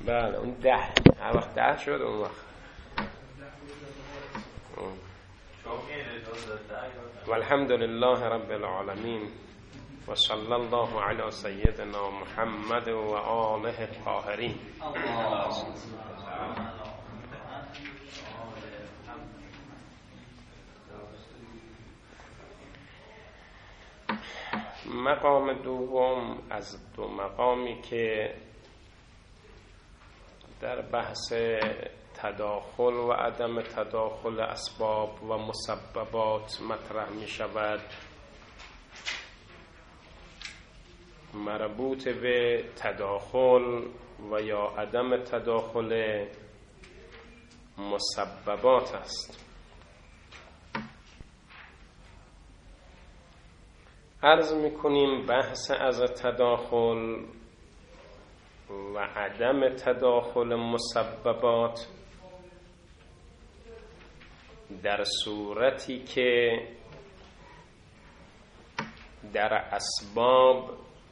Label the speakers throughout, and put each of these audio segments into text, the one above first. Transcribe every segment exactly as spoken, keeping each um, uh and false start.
Speaker 1: بله اون ده هر وقت ده شد اون وقت والحمد لله رب العالمین و صلی الله علی سیدنا محمد و آله الطاهرین. مقام دوم از دو مقامی که در بحث تداخل و عدم تداخل اسباب و مسببات مطرح می شود، مربوط به تداخل و یا عدم تداخل مسببات است. عرض می کنیم بحث از تداخل و عدم تداخل مسببات در صورتی که در اسباب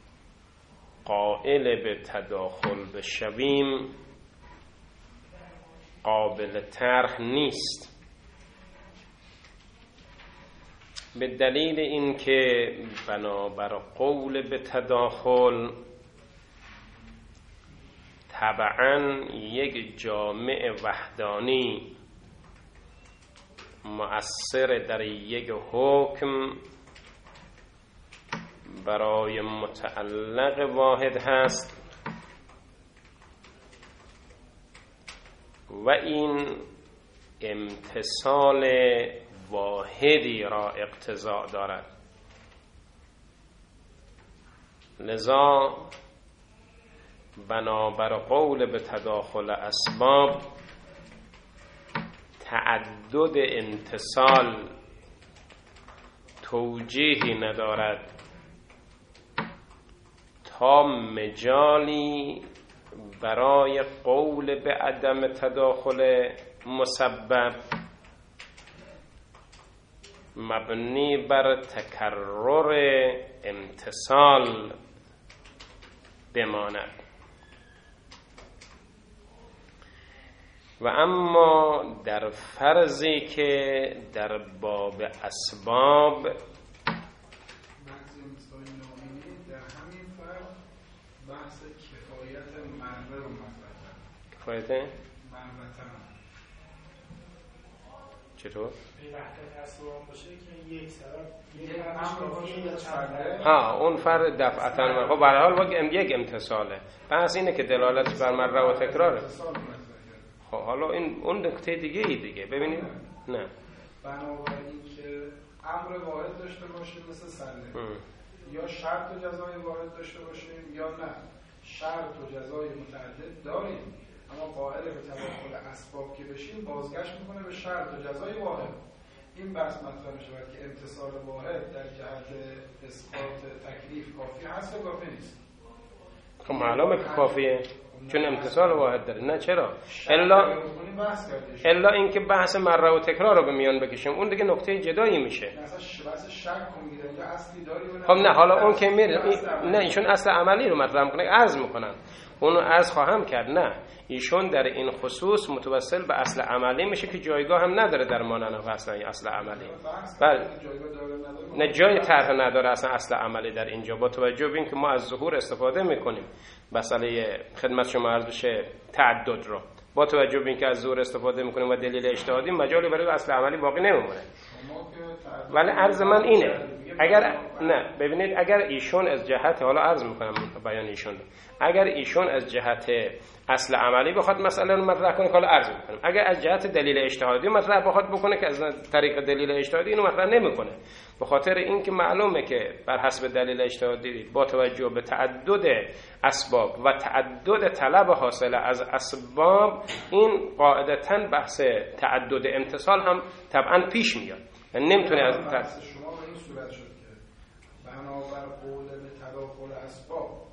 Speaker 1: قائل به تداخل بشویم قابل طرح نیست، به دلیل اینکه بنابر قول به تداخل طبعاً یک جامع وحدانی مؤثر در یک حکم برای متعلق واحد هست و این امتصال واحدی را اقتضا دارد. لذا بنابر قول به تداخل اسباب تعدد امتصال توجیهی ندارد تا مجالی برای قول به عدم تداخل مسبب مبنی بر تکرر امتصال بماند. و اما در فرضی که در باب اسباب
Speaker 2: بحث کفایت منبع رو مطرح کرد.
Speaker 1: کفایت
Speaker 2: منبع
Speaker 1: چطور؟
Speaker 3: به وحدت اسباب باشه که یک سبب یک امر باشه یا چند.
Speaker 1: ها اون فرد دفعتاً خب به هر حال واقع یک امتصاله. بحث اینه که دلالت بر مره و تکراره. خب حالا این اون نکته دیگه ای دیگه ببینید. نه
Speaker 2: بنابراین که امر واحد داشته باشیم مثل سله یا شرط و جزای واحد داشته باشیم یا نه شرط و جزای متعدد داریم، اما قائل به تداخل اسباب که بشیم بازگشت میکنه به شرط و جزای واحد. این بحث مطرح میشه که امتصال واحد در جهت اسقاط تکلیف کافی هست یا کافی نیست.
Speaker 1: خب معلومه که کافیه چون امتصال واحد داره. نه چرا؟ الا الا اینکه بحث مره و تکرار رو به میان بکشیم اون دیگه نقطه جدایی میشه.
Speaker 2: مثلا بحث شک میگیره یا اصلی داری.
Speaker 1: خب نه حالا اون که میره نه ایشون اصل عملی رو مطرح میکنه عرض میکنن اونو عرض خواهم کرد. نه ایشون در این خصوص متوسل به اصل عملی میشه که جایگاه هم نداره در مانن اصلا اصل عملی. بله نه جای طرح نداره اصلا اصل عملی در اینجا با توجه به اینکه ما از ظهور استفاده میکنیم مسئله خدمت شما عرض بشه تعدد رو با توجه به اینکه از ظهور استفاده میکنیم و دلیل اجتهادی مجالی برای اصل عملی باقی نمیمونه. ولی عرض من اینه اگر نه ببینید اگر ایشون از جهت حالا عرض میکنم بیان ایشون اگر ایشون از جهت اصل عملی بخواد مسئله رو مطرح کنه که حالا عرض میکنم اگر از جهت دلیل اجتهادی مطرح بخواد بکنه که از طریق دلیل اجتهادی اینو مطرح نمیکنه به خاطر اینکه معلومه که بر حسب دلیل اجتهادی با توجه به تعدد اسباب و تعدد طلب حاصل از اسباب این قاعدتاً بحث تعدد امتصال هم طبعا پیش میاد. نمیتونه از
Speaker 2: بحث شما به این صورت شد که بنابر قول به تداخل اسباب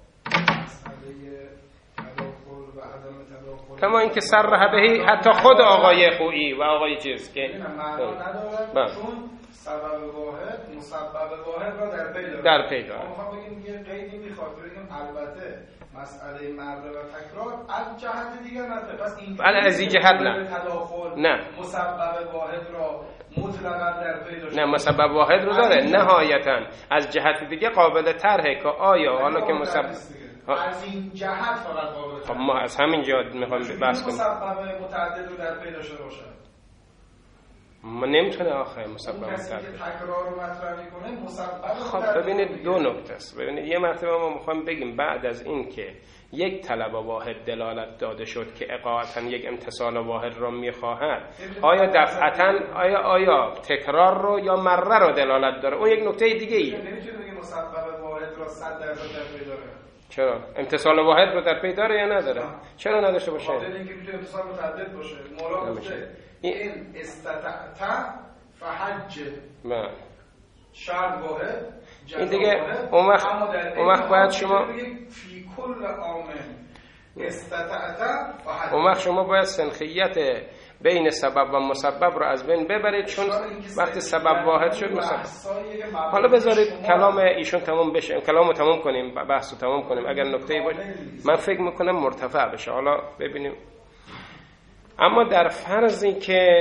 Speaker 2: مسئله تداخل و عدم تداخل
Speaker 1: کما اینکه صرح بهی حتی خود آقای خویی و آقای چیز که
Speaker 2: معنا نداره چون سبب واحد مسبب واحد را در پی داره.
Speaker 1: در پی داره.
Speaker 2: ما میخوام بگیم یه قیدی میخواد خاطر بگیم البته مسئله مره و تکرار از جهت دیگر نده. پس این
Speaker 1: بله از این جهت نه
Speaker 2: تداخل
Speaker 1: نه
Speaker 2: مسبب واحد را مطلقاً در پی داشته.
Speaker 1: نه مسبب واحد رو داره نهایتاً. از جهت دیگه قابل طرحه که آیا حالا که مسبب
Speaker 2: از این جهت فقط قابل
Speaker 1: طرحه. ما از همین جهت میخوایم بحث کنیم.
Speaker 2: مسبب متعدد رو در پی داشته باشه.
Speaker 1: ما نمیتونه آخه مسبب
Speaker 2: متعدد تکرار رو مطرح میکنه مسبب.
Speaker 1: خب ببینید دو نکته است. ببینید یه مرتبه ما میخوایم بگیم بعد از این که یک طلب واحد دلالت داده شد که اقاعتاً یک امتصال واحد را میخواهد، آیا دفعتاً آیا آیا تکرار رو یا مره رو دلالت داره؟ اون یک نکته دیگه ای.
Speaker 2: نمیتونه بگه مسبب واحد را صد درصد در پی داره.
Speaker 1: چرا؟ امتصال واحد رو در پی داره یا نداره؟ چرا نداشته باشه؟
Speaker 2: خاطر اینکه میتونه امتصال متعدد باشه. مولا گفته این استطعت فحج.
Speaker 1: بله.
Speaker 2: شرط واحد
Speaker 1: این دیگه اون وقت اون وقت باید شما
Speaker 2: فی کل عام استطعت فحج.
Speaker 1: اون وقت شما باید سنخیت بین سبب و مسبب رو از بین ببرید، چون وقتی سبب واحد شد مسبب. حالا بذارید کلام ایشون تمام بشه، کلامو تمام کنیم، بحثو تمام کنیم. اگر نکته‌ای باشه من فکر میکنم مرتفع بشه. حالا ببینیم. اما در فرضی که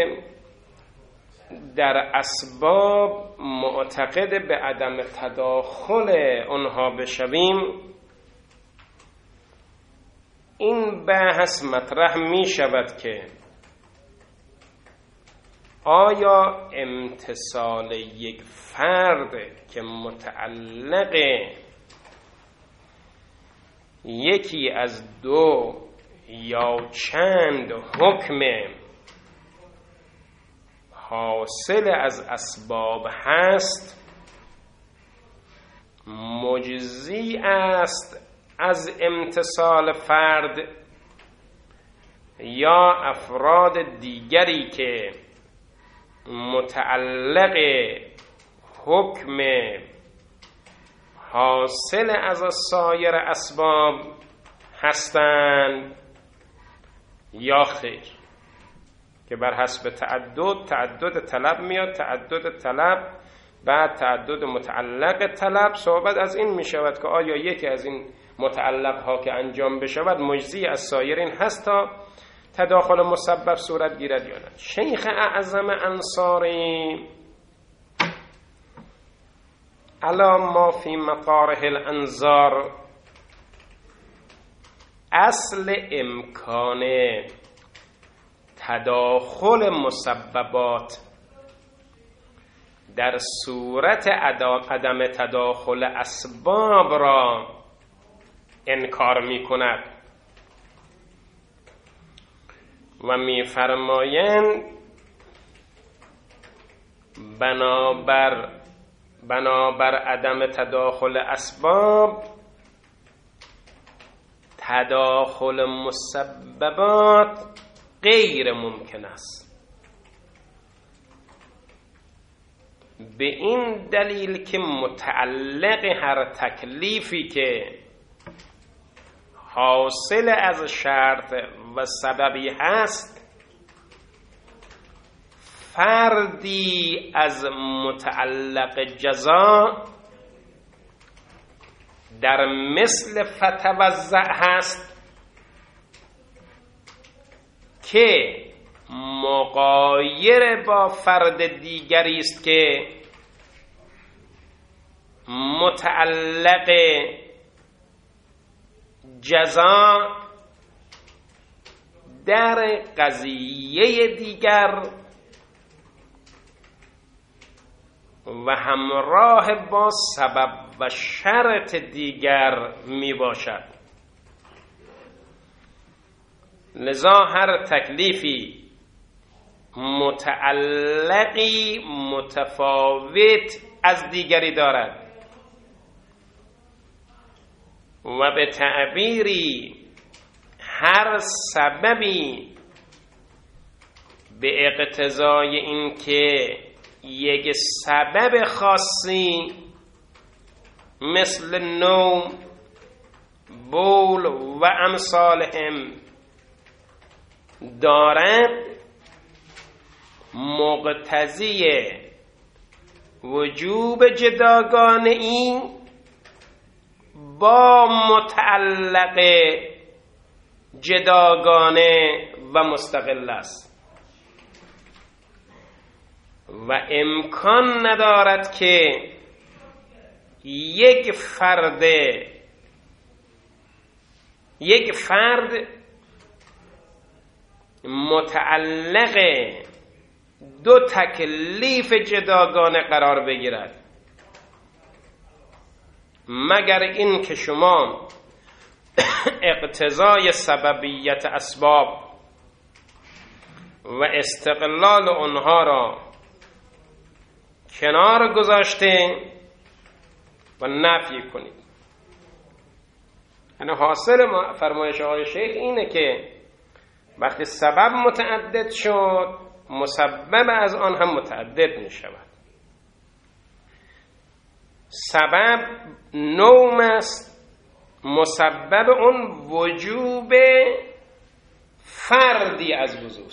Speaker 1: در اسباب معتقد به عدم تداخل اونها بشویم، این بحث مطرح می شود که آیا امتصال یک فرد که متعلق یکی از دو یا چند حکم حاصل از اسباب هست، مجزی است از امتصال فرد، یا افراد دیگری که متعلق حکم حاصل از سایر اسباب هستند یا خیر؟ که بر حسب تعدد تعدد طلب میاد، تعدد طلب بعد تعدد متعلق طلب. صحبت از این می شود که آیا یکی از این متعلق ها که انجام بشود مجزی از سایرین هست تا تداخل مسبب صورت گیرد یا نه؟ شیخ اعظم انصاری علی ما فی مطارح الانظار، اصل امکان تداخل مسببات در صورت عدم تداخل اسباب را انکار می کند و می فرمایند بنابر بنابر عدم تداخل اسباب تداخل مسببات غیر ممکن است. به این دلیل که متعلق هر تکلیفی که حاصل از شرط و سببی هست، فردی از متعلق جزا در مثل فتوزع هست که مغایر با فرد دیگری است که متعلق جزا در قضیه دیگر و همراه با سبب و شرط دیگر می باشد. لذا هر تکلیفی متعلقی متفاوت از دیگری دارد و به تعبیری هر سببی به اقتضای این که یک سبب خاصی مثل نوم، بول و امثالهم دارد، مقتضی وجوب جداگانه این با متعلق جداگانه و مستقل است و امکان ندارد که یک فرد یک فرد متعلق دو تکلیف جداگانه قرار بگیرد مگر این که شما اقتضای سببیت اسباب و استقلال آنها را کنار گذاشته و نفی کنید. یعنی حاصل فرمایش آقای شیخ اینه که وقتی سبب متعدد شد مسبب از آن هم متعدد می شود. سبب نوم است، مسبب اون وجوب فردی از وضوء.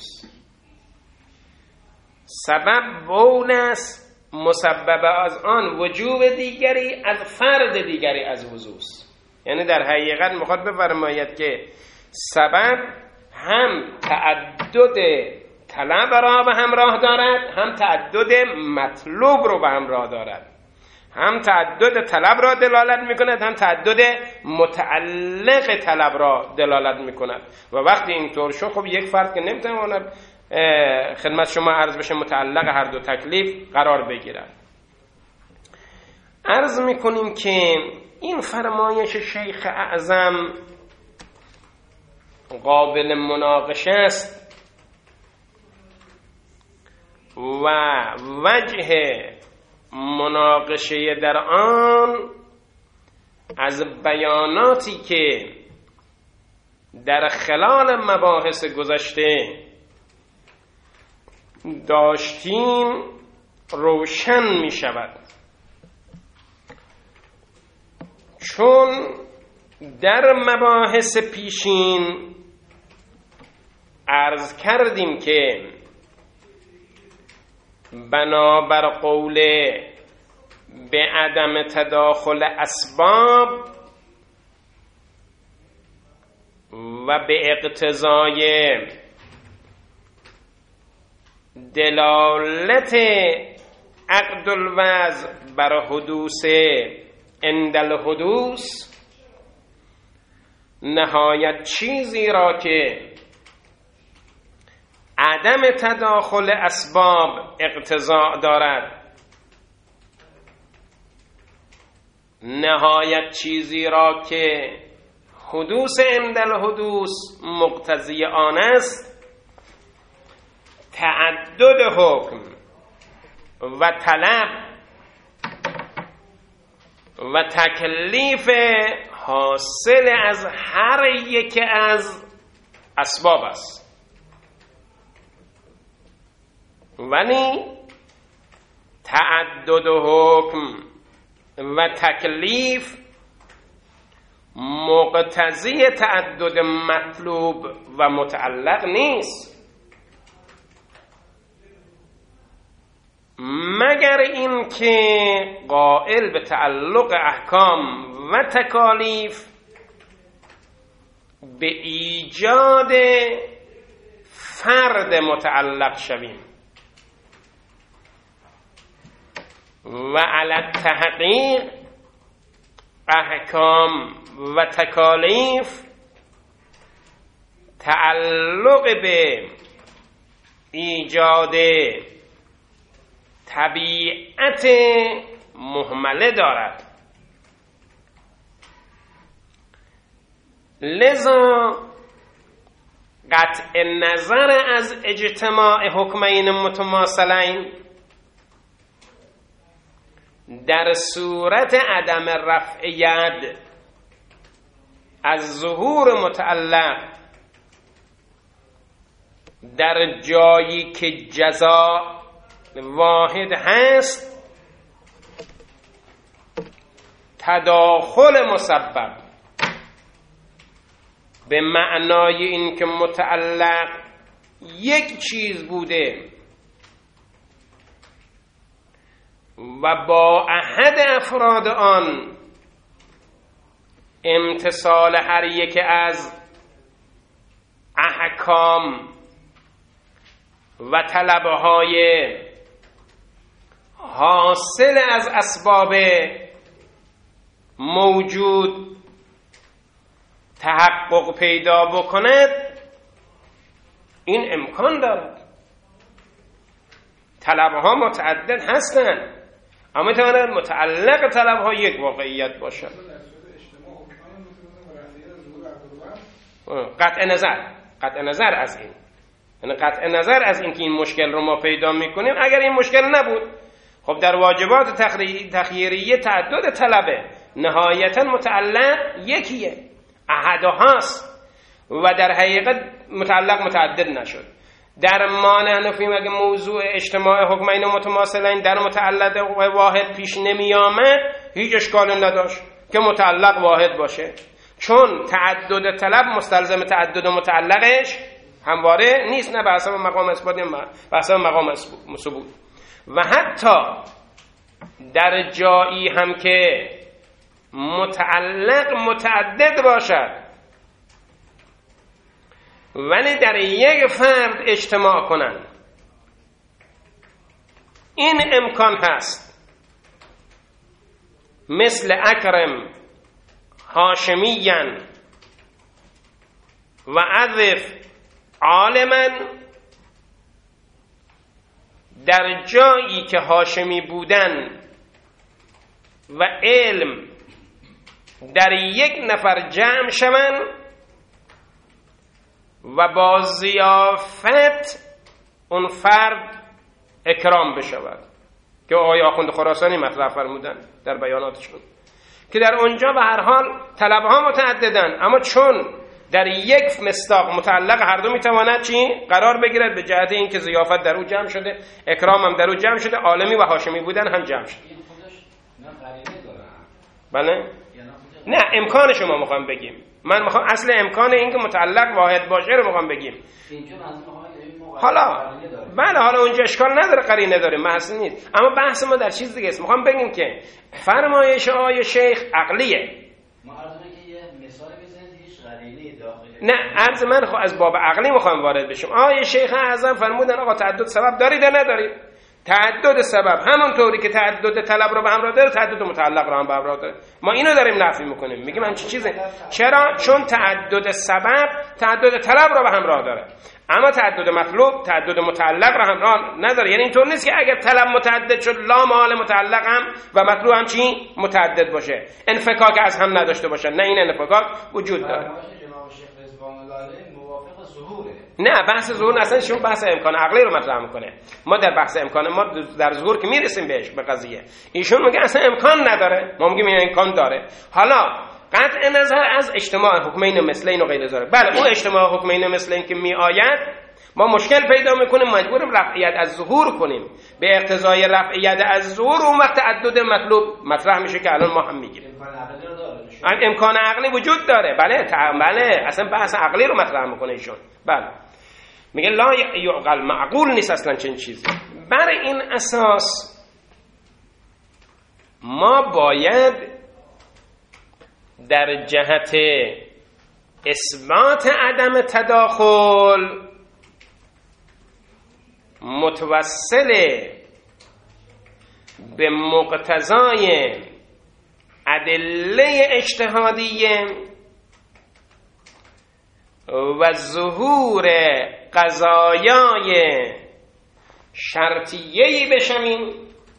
Speaker 1: سبب بول است، مسبب از آن وجوب دیگری از فرد دیگری از وضوء. یعنی در حقیقت میخواد بفرماید که سبب هم تعدد طلب را به همراه دارد، هم تعدد مطلوب رو به همراه دارد. هم تعدد طلب را دلالت میکند، هم تعدد متعلق طلب را دلالت میکند. و وقتی اینطور شد خب یک فرد که نمیتواند خدمت شما عرض بشه متعلق هر دو تکلیف قرار بگیرد. عرض میکنیم که این فرمایش شیخ اعظم قابل مناقشه است و وجه مناقشه در آن از بیاناتی که در خلال مباحث گذشته داشتیم روشن می شود. چون در مباحث پیشین عرض کردیم که بنابر قول به عدم تداخل اسباب و به اقتضای دلالت عقد الوضع بر حدوث عند الحدوث نهایت چیزی را که عدم تداخل اسباب اقتضا دارد، نهایت چیزی را که حدوث عند الحدوث مقتضی آن است، تعدد حکم و طلب و تکلیف حاصل از هر یک از اسباب است. ولی تعدد حکم و تکلیف مقتضی تعدد مطلوب و متعلق نیست، مگر این که قائل به تعلق احکام و تکالیف به ایجاد فرد متعلق شویم و علی تحقیق احکام و تکالیف تعلق به ایجاد طبیعت مهمله دارد. لذا قطع نظر از اجتماع حکمین متماثلین در صورت عدم رفع ید از ظهور متعلق در جایی که جزا واحد هست، تداخل مسبب به معنای این که متعلق یک چیز بوده و با احد افراد آن امتصال هر یک از احکام و طلبهای حاصل از اسباب موجود تحقق پیدا بکند، این امکان دارد. طلبها متعدد هستند، اما میتواند متعلق طلبها یک واقعیت باشد. قطع نظر قطع نظر از این، یعنی قطع نظر از این که این مشکل رو ما پیدا میکنیم، اگر این مشکل نبود، خب در واجبات تخییریه تعدد طلبه، نهایتا متعلق یکیه، احدهاست و در حقیقت متعلق متعدد نشد. در ما نحنفی مگه موضوع اجتماع حکمین متماثلین در متعلق واحد پیش نمی آمد، هیچ اشکال نداشت که متعلق واحد باشه، چون تعدد طلب مستلزم تعدد متعلقش همواره نیست، نه به حسب مقام اثبات نه به حسب مقام ثبوت. و حتی در جایی هم که متعلق متعدد باشد ولی در یک فرد اجتماع کنند، این امکان هست. مثل اکرم هاشمیاً و عذف عالماً، در جایی که هاشمی بودن و علم در یک نفر جمع شوند و با ضیافت اون فرد اکرام بشود، که آقای آخوند خراسانی مطرح فرمودن در بیاناتشون که در اونجا به هر حال طلبها متعددن، اما چون در یک مصداق متعلق هر دو میتواند چی قرار بگیرد، به جهت اینکه ضیافت در او جمع شده، اکرام هم در او جمع شده، عالمی و هاشمی بودن هم جمع شده. بله؟ نه، امکانش ما میخوام بگیم، من میخوام اصل امکان این که متعلق واحد باشه رو میخوام بگیم. حالا بله، حالا اونجا اشکال نداره، قرینه داره، بحث نیست، اما بحث ما در چیز دیگه است. میخوام بگیم که فرمایش آقای شیخ عقلیه. نه، عرض من خب از باب عقلی میخوام وارد بشم. آقای شیخ اعظم فرمودن آقا تعدد سبب دارید یا ندارید؟ تعدد سبب همونطوری که تعدد طلب رو به همراه داره، تعدد متعلق رو هم به همراه داره. ما اینو داریم نفی میکنیم، میگیم همچین چیزه. چرا؟ چون تعدد سبب تعدد طلب رو به همراه داره، اما تعدد مطلوب تعدد متعلق رو همراه نداره. یعنی اینطور نیست که اگر طلب متعدد شد لا محال متعلق هم و مطلوب هم چی متعدد باشه، انفکاک از هم نداشته باشه. نه، این انفکاک وجود داره. نه، بحث ظهور اصلا شما بحث امکان عقلی رو مطرح میکنه. ما در بحث امکان ما در ظهور که میرسیم بهش به قضیه، ایشون میگه اصلا امکان نداره، ما میگیم این امکان داره. حالا قطع نظر از اجتماع حکمین مثلین و غیر ذلک، بله اون اجتماع حکمین مثلین که می آید ما مشکل پیدا میکنیم، مجبوریم رفعیت از ظهور کنیم. به اقتضای رفعیت از ظهور اون وقت تعدد مطلوب مطرح میشه که الان ما هم میگیم امکان عقلی وجود داره. بله بله، اصلا بحث عقلی رو مطرح میکنه ایشون. بله میگه لا یعقل، معقول نیست اصلا چنین چیزی. بر این اساس ما باید در جهت اثبات عدم تداخل متوسل به مقتضای ادله اجتهادیه و ظهور قضایای شرطیه‌ای بشمیم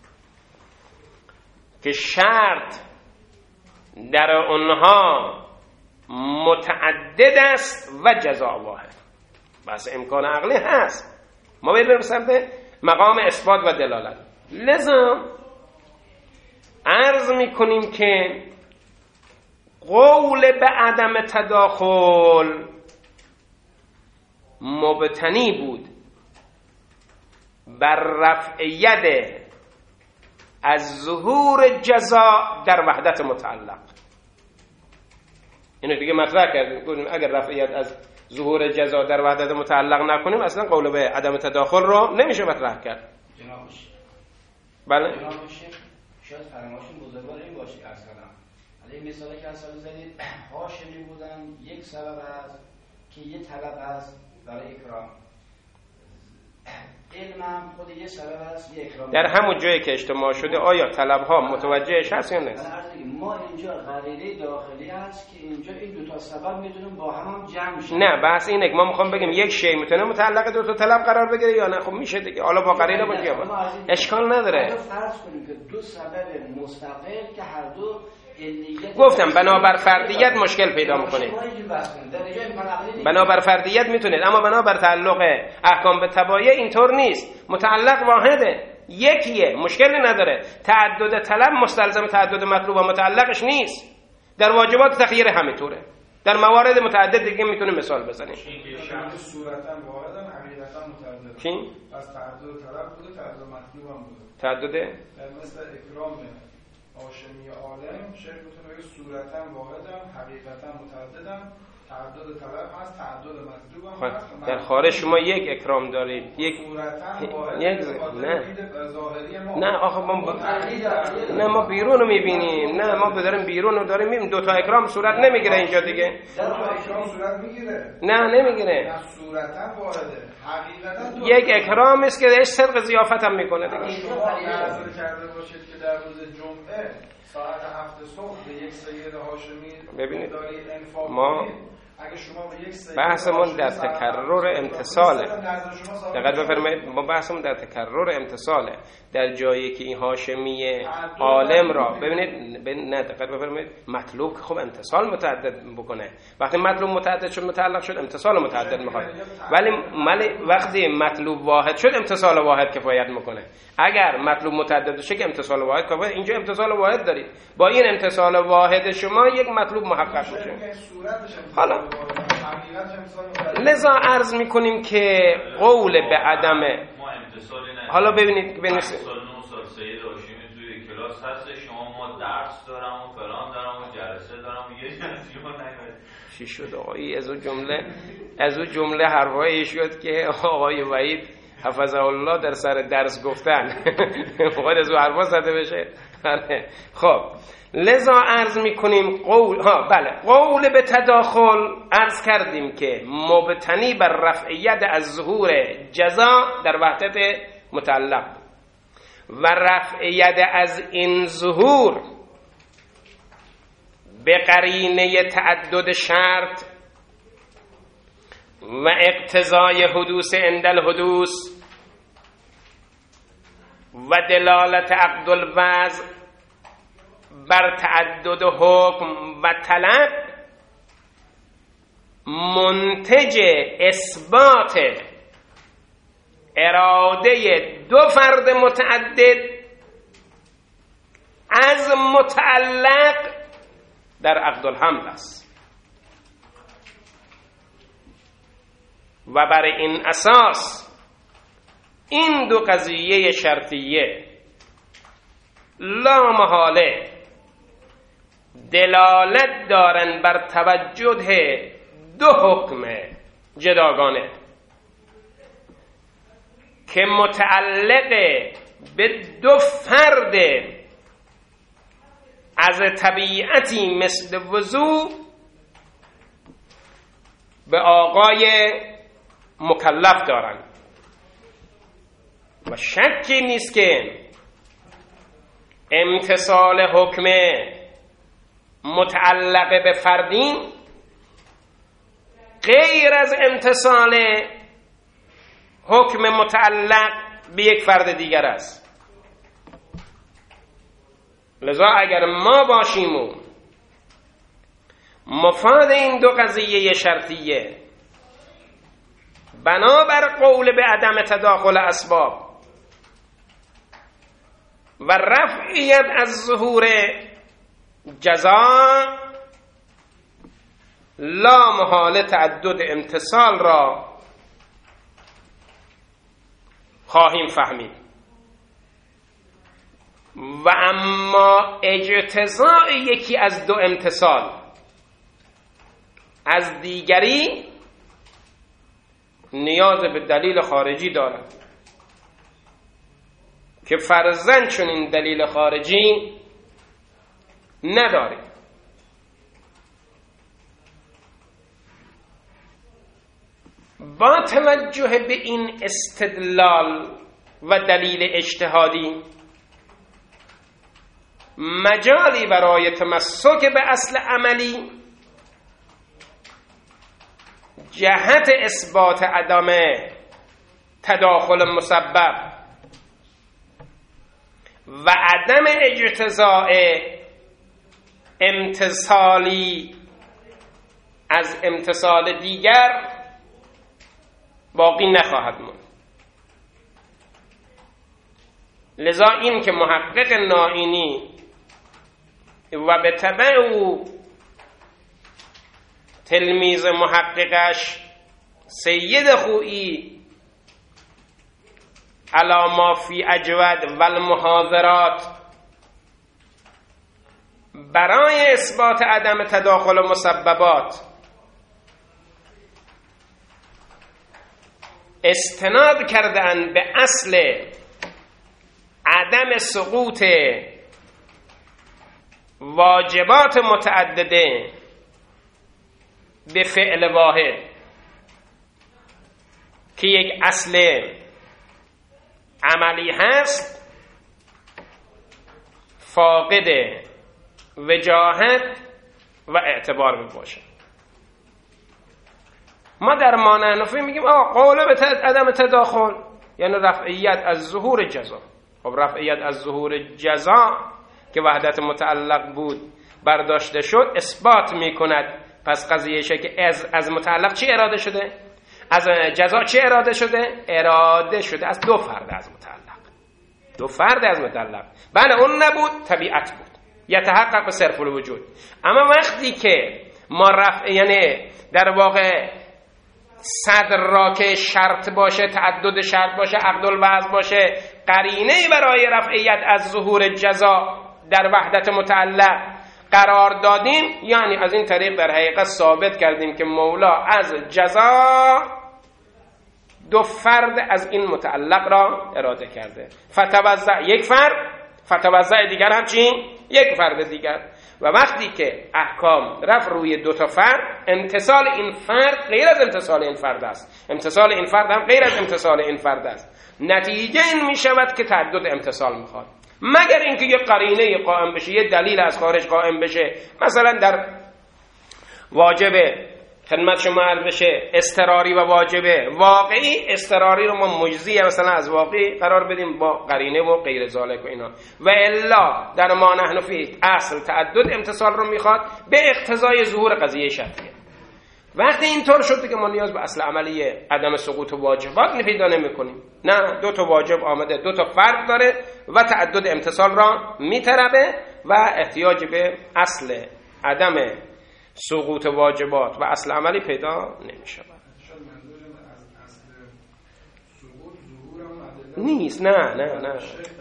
Speaker 1: که شرط در اونها متعدد است و جزا واحد. بس امکان عقلی هست، ما باید بریم سمت مقام اثبات و دلالت. لذا عرض میکنیم که قول به عدم تداخل مبتنی بود بر رفع ید از ظهور جزا در وحدت متعلق. اینو دیگه مطرح کردیم، گفتیم اگر رفع ید از ظهور جزا در وحدت متعلق نکنیم اصلا قول به عدم تداخل رو نمیشه مطرح کرد.
Speaker 4: جناب
Speaker 1: بله
Speaker 4: جناب شیخ شاید فرمایشون بزرگوار این باشه که اصلا این مثالی که اصلا زدید هاشمی بودن یک سبب است که یه طلب است برای اکرام، علم هم خود یه سبب است یه اکرام.
Speaker 1: در همون جایی که اجتماع شده آیا طلب ها متوجهش هست یا نه؟
Speaker 4: ما اینجا غریزه داخلی هست که اینجا این دو تا سبب میتونیم با هم, هم جمع شن.
Speaker 1: نه بحث اینه که ما میخوام بگیم یک شی میتونه متعلق دو تا طلب قرار بگیره یا نه. خب میشه دیگه، حالا با قرینه باشه یا با اشکال نداره.
Speaker 4: فرض کنیم که دو سبب مستقل که هر دو
Speaker 1: گفتم بنابر فردیت مشکل پیدا میکنید، بنابر فردیت میتونید، اما بنابر تعلق احکام به تبایع اینطور نیست. متعلق واحده، یکیه، مشکلی نداره. تعدد طلب مستلزم تعدد مطلوب و متعلقش نیست. در واجبات تخییر همینطوره. در موارد متعدد دیگه میتونیم مثال بزنیم.
Speaker 2: صورتا واحدن حقیقتا متعدد.
Speaker 1: چی؟
Speaker 2: پس تعدد طلب بوده، تعدد مطلوب هم بوده.
Speaker 1: تعدد
Speaker 2: در مثل اکرام هاشمی عالم شیخ میتونه بگه صورتا واحدن حقیقتا متعددن، تعدد طلب هست، تعدد مطلوب هم هست.
Speaker 1: در خارج شما یک اکرام دارید، یک یک نه نه آخه ما ب... نه ما بیرون رو میبینیم، نه ما داریم بیرون رو داریم میبینیم. دو تا اکرام صورت نمیگیره اینجا دیگه.
Speaker 2: در اکرام صورت میگیره؟
Speaker 1: نه نمیگیره.
Speaker 2: نه صورتا واحده، حقیقتا
Speaker 1: یک اکرام است که اش صدق ضیافت هم میکنه دیگه.
Speaker 2: شما نظر کرده باشید که در روز جمعه ساعت هفت صبح به یک سید هاشمی
Speaker 1: ببینید
Speaker 2: انفاق
Speaker 1: ما
Speaker 2: اگه شما به یک سید
Speaker 1: بحثمون در تکرر امتصاله. دقت بفرمایید، ما بحثمون در تکرر امتصاله. در جایی که این هاشمی عالم را ببینید ب... نه دقت بفرمایید، مطلوب که خب امتصال متعدد بکنه. وقتی مطلوب متعدد شد متعلق شد امتصال متعدد میخواد، ولی ولی وقتی مطلوب واحد شد امتصال واحد کفایت میکنه. اگر مطلوب متعدد شه که امتصال واحد کفایت، اینجا امتصال واحد دارید. با این امتصال واحد شما یک مطلوب محقق میشه. حالا لذا عرض میکنیم که قول به عدم، حالا ببینید ببینید
Speaker 5: سال نه سال سید هاشمی توی کلاس هست، شما ما درس دارم و فلان دارم و جلسه دارم یه جلسه ما نمیاد.
Speaker 1: چی شد آقایی؟ از اون جمله از اون جمله حرفایی شد که آقای وحید حفظه الله در سر درس گفتن خود از اون حرفا زده بشه. خب لذا عرض میکنیم قول ها بله قول به تداخل عرض کردیم که مبتنی بر رفع ید از ظهور جزا در وحدت متعلق و رفع ید از این ظهور به قرینه تعدد شرط و اقتضای حدوث عند الحدوث و دلالت عقد الوضع بر تعدد حکم و طلب منتج اثبات اراده دو فرد متعدد از متعلق در عقد الحمل است و بر این اساس این دو قضیه شرطیه لا محاله دلالت دارن بر توجه دو حکم جداگانه که متعلق به دو فرد از طبیعتی مثل وضوع به آقای مکلف دارن و شکی نیست که امتصال حکم متعلق به فردین غیر از امتصال حکم متعلق به یک فرد دیگر است. لذا اگر ما باشیم و مفاد این دو قضیه شرطیه بنابر قول به عدم تداخل اسباب و رفعیت از ظهور جزا لا محاله تعدد امتصال را خواهیم فهمید و اما اجتزاء یکی از دو امتصال از دیگری نیاز به دلیل خارجی دارد که فرضاً چون این دلیل خارجی نداریم. با توجه به این استدلال و دلیل اجتهادی مجالی برای تمسک به اصل عملی جهت اثبات عدم تداخل مسبب و عدم اجتزاء امتصالی از امتصال دیگر باقی نخواهد موند. لذا این که محقق نائینی و به تبع او تلمیذ محققش سید خویی علی ما فی اجود و المحاضرات برای اثبات عدم تداخل مسببات استناد کردند به اصل عدم سقوط واجبات متعدده به فعل واحد که یک اصل عملی هست فاقد وجاهت و اعتبار میباشه. ما در ما نحنفی میگیم آقا قول به عدم تداخل یعنی رفعیت از ظهور جزا. خب رفعیت از ظهور جزا که وحدت متعلق بود برداشته شد اثبات میکند پس قضیه شه که از, از متعلق چی اراده شده؟ از جزا چی اراده شده؟ اراده شده از دو فرد از متعلق. دو فرد از متعلق. بله اون نبود طبیعت بود یتحقق به صرف الوجود. اما وقتی که ما رفع یعنی در واقع صدر را که شرط باشه تعدد شرط باشه عقد الوضع باشه قرینه برای رفعیت از ظهور جزا در وحدت متعلق قرار دادیم یعنی از این طریق در حقیقت ثابت کردیم که مولا از جزا دو فرد از این متعلق را اراده کرده. فتوزع یک فرد فتوزع دیگر هم چی؟ یک فرد دیگر. و وقتی که احکام رفت روی دو تا فرد امتصال این فرد غیر از امتصال این فرد است، امتصال این فرد هم غیر از امتصال این فرد است. نتیجه این می شود که تعدد امتصال میخواد مگر اینکه یه قرینه قائم بشه یه دلیل از خارج قائم بشه. مثلا در واجب خدمت شما عرض بشه اضطراری و واجبه واقعی اضطراری رو ما مجزی مثلا از واقعی قرار بدیم با قرینه و غیر ذالک و اینا و الا در ما نحن فی اصل تعدد امتصال رو میخواد به اقتضای ظهور قضیه شرطیه. وقتی اینطور شد که ما نیاز به اصل عملی عدم سقوط واجبات پیدا نمی‌کنیم. نه دو تا واجب آمده دو تا فرق داره و تعدد امتصال را میطلبه و احتیاج به اصل عدم سقوط واجبات و اصل عملی پیدا نمی‌شود. نیست نه نه نه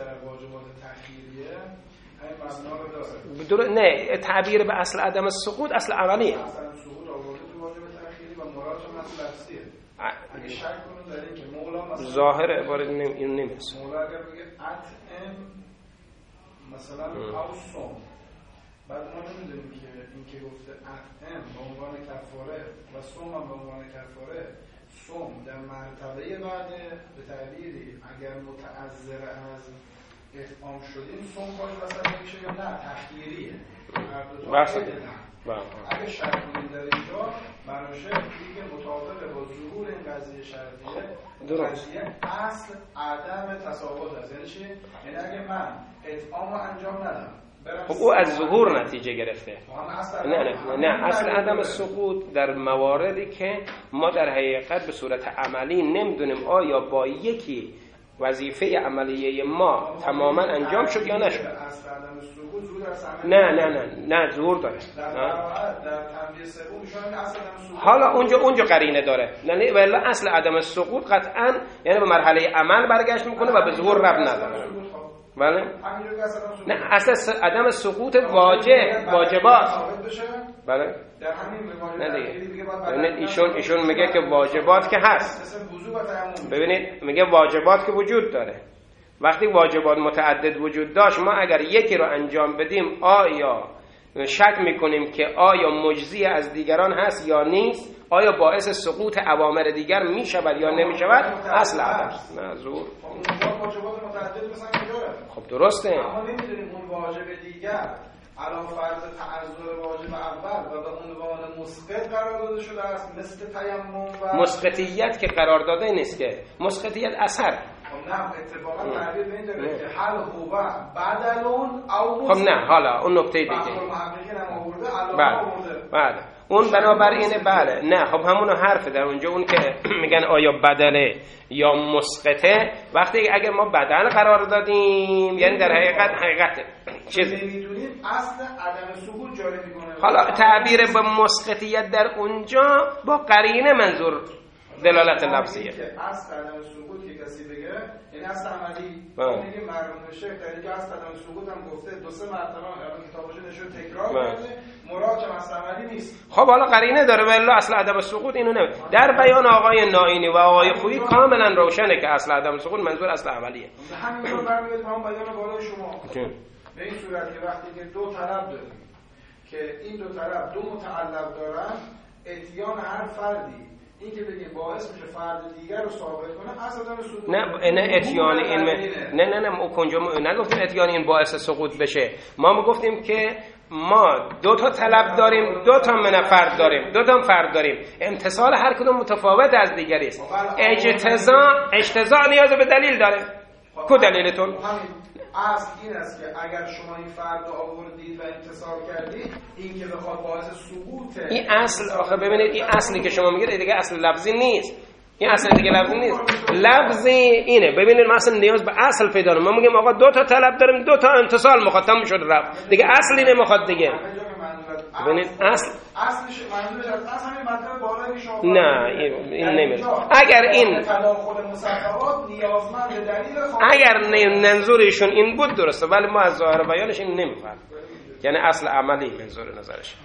Speaker 1: در نه تعبیر به اصل عدم سقوط اصل عملیه.
Speaker 2: اگه شک کنون در این که مولا مثلا
Speaker 1: ظاهر عبارت این نمیرسه
Speaker 2: مولا اگر بگه اتم مثلا او سوم بعد ما نمیدونیم که این که گفته اتم به عنوان کفاره و سوم هم به عنوان کفاره سوم در مرتبه بعد به تعبیری اگر متعذر از اطعام شدیم سوم باش مثلا میشه یا نه تخییریه اگه شک کنیم در اینجا منوشه دیگه مطابق با ظهور این قضیه شرطیه قضیه اصل عدم تساوات است. یعنی چی؟ یعنی اگه من اطعام رو انجام ندم
Speaker 1: خب او از ظهور نتیجه گرفته. نه نه نه اصل عدم سقوط در مواردی که ما در حقیقت به صورت عملی نمیدونیم آیا با یکی وظیفه عملیه ما تماما انجام شد یا نشد. نه نه نه نه ظهور داره. حالا اونجا اونجا قرینه داره. نه ولی اصل عدم سقوط قطعا یعنی به مرحله عمل برگشت میکنه و به ظهور رب نداره. بله؟ نه اصل عدم سقوط واجب واجبات. بله؟
Speaker 2: در همین
Speaker 1: نه دیگه ایشون ایشون میگه که واجبات که هست. ببینید میگه واجبات که وجود داره. وقتی واجبات متعدد وجود داشت ما اگر یکی رو انجام بدیم آیا شک میکنیم که آیا مجزی از دیگران هست یا نیست؟ آیا باعث سقوط اوامر دیگر می شود یا نمی شود؟ اصل عدم. نه زور.
Speaker 2: اون واجبات متعدد مثلا اینجوره.
Speaker 1: خب درسته.
Speaker 2: اما نمیدونیم اون واجب دیگر علاوه فرض تعذر واجب اول و به عنوان مسقط قرار داده شده است مثل تیمم و
Speaker 1: مسقطیت که قرار داده نیست که مسقطیت اثر.
Speaker 2: خب نه اتفاقا تعبیر به این داره که حل هو بدلون او
Speaker 1: خب نه حالا اون نکته دیگه
Speaker 2: محققین هم آورده علاوه
Speaker 1: بله
Speaker 2: آورده
Speaker 1: بله اون بنابراینه بله نه خب همون حرف در اونجا اون که میگن آیا بدله یا مسقطه وقتی اگر ما بدل قرار دادیم یعنی در حقیقت حقیقته چیز
Speaker 2: نمیدونیم اصل عدم سقوط جاری میکنه.
Speaker 1: حالا تعبیر به مسقطیت در اونجا با قرینه منظور دلالت لفظیه
Speaker 2: که اصل عدم سقوط که کسی بگه این اصل عملی میگه مرحوم شیخ در اینجا اصل عدم سقوط هم گفته دو سه مرتبه الان کتابش نشون تکرار کرده مراد چه اصل عملی نیست.
Speaker 1: خب حالا قرینه داره ولی اصل عدم سقوط اینو نمی در بیان آقای نائینی و آقای خویی کاملا روشنه که اصل عدم سقوط منظور اصل عملیه.
Speaker 2: همین رو برمیاد هم بیان بالای شما به این صورت که وقتی که دو طلب داریم که این دو طلب دو متعلق دارن اتیان هر فردی این که بگیم باعث میشه فرد دیگر رو ثابت کنه اصلا سقوط
Speaker 1: نه نه اتیان این نه نه نه اونجا نگفتیم اتیان این باعث سقوط بشه ما میگفتیم که ما دو تا طلب داریم دو تا من فرد داریم دو تا فرد داریم امتصال هر کدوم متفاوت از دیگری است اجتزاء اجتزاء نیاز به دلیل داره کو دلیلتون
Speaker 2: اصل این است که اگر شما این فرد رو آوردید و امتصال کردید این که بخواد باعث سقوط
Speaker 1: این اصل آخه ببینید این اصلی که شما میگید دیگه اصل لفظی نیست این اصل دیگه لفظی نیست لفظی اینه ببینید ما اصلا نیاز به اصل پیدا کنیم ما میگیم آقا دو تا طلب داریم دو تا امتصال میخواد تموم شد رفت دیگه اصلی نمیخواد دیگه ببینید اصل
Speaker 2: اصلش منظورش از اصل همین مطلب بالایی شما
Speaker 1: نه این نمیره اگر این
Speaker 2: تداخل مصطلحات نیازمند به دلیل
Speaker 1: اگر منظورشون این بود درسته ولی ما از ظاهر بیانش این نمیفهمیم یعنی اصل عملی منظور نظرش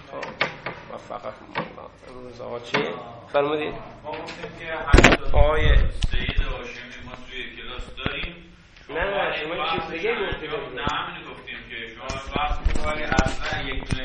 Speaker 1: موفقکم الله امروز آقا چی فرمودید
Speaker 5: ما گفتیم که آیه سید هاشمی ما توی کلاس داریم
Speaker 1: نه شما چیز دیگه گفتید
Speaker 5: نه همین گفتیم که شما بحث می‌کنید اصلا یک